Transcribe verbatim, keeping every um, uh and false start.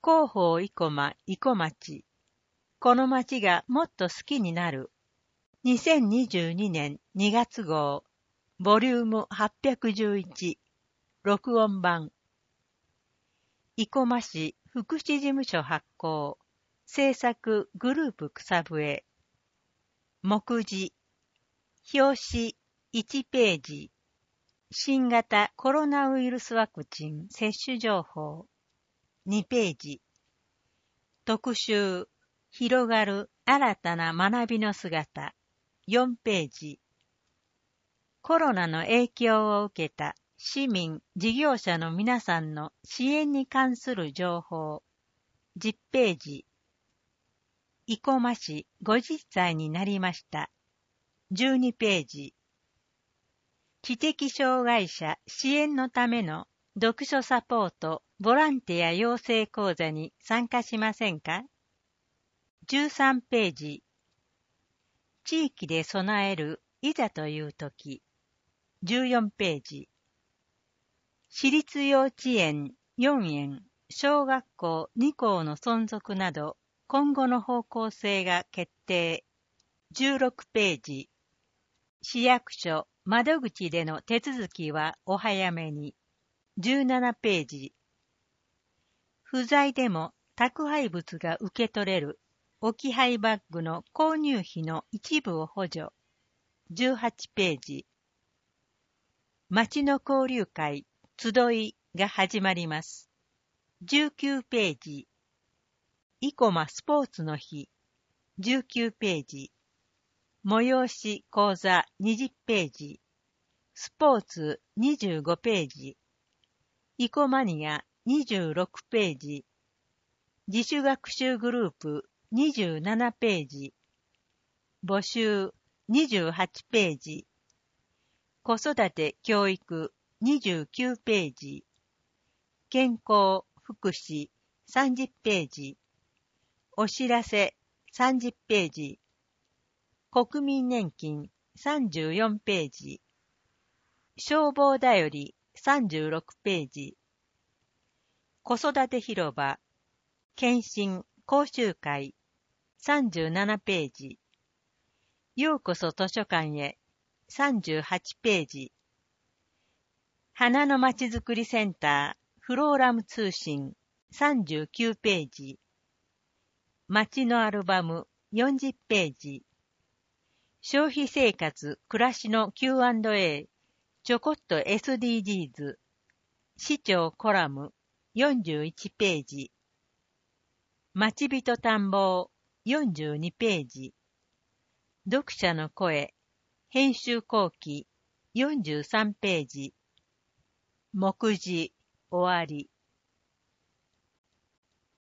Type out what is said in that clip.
広報生駒生駒町。この町がもっと好きになる。にせんにじゅうにねんにがつ号、ボリュームはっぴゃくじゅういち、録音版。生駒市福祉事務所発行、制作グループ草笛。目次、表紙いちページ。新型コロナウイルスワクチン接種情報。にページ。特集、広がる新たな学びの姿。よんページ。コロナの影響を受けた市民、事業者の皆さんの支援に関する情報。じゅっページ。生駒市ごじゅっさいになりました。じゅうにページ。知的障害者支援のための読書サポートボランティア養成講座に参加しませんか？じゅうさんページ。地域で備えるいざというとき。じゅうよんページ。私立幼稚園よんえん、小学校に校の存続など今後の方向性が決定。じゅうろくページ。市役所窓口での手続きはお早めに。じゅうななページ。不在でも宅配物が受け取れる置き配バッグの購入費の一部を補助。じゅうはちページ。町の交流会集いが始まります。じゅうきゅうページ。生駒スポーツの日。じゅうきゅうページ。催し講座にじゅっページ。スポーツにじゅうごページ。生駒マニアにじゅうろくページ。自主学習グループにじゅうななページ。募集にじゅうはちページ。子育て教育にじゅうきゅうページ。健康福祉さんじゅっページ。お知らせさんじゅっページ。国民年金さんじゅうよんページ。消防だよりさんじゅうろくページ。子育て広場検診講習会さんじゅうななページ。ようこそ図書館へさんじゅうはちページ。花のまちづくりセンターフローラム通信さんじゅうきゅうページ。街のアルバムよんじゅっページ。消費生活暮らしの キューアンドエー ちょこっと エスディージーズ 市長コラムよんじゅういちページ。町人探訪よんじゅうにページ。読者の声編集後期よんじゅうさんページ。目次終わり。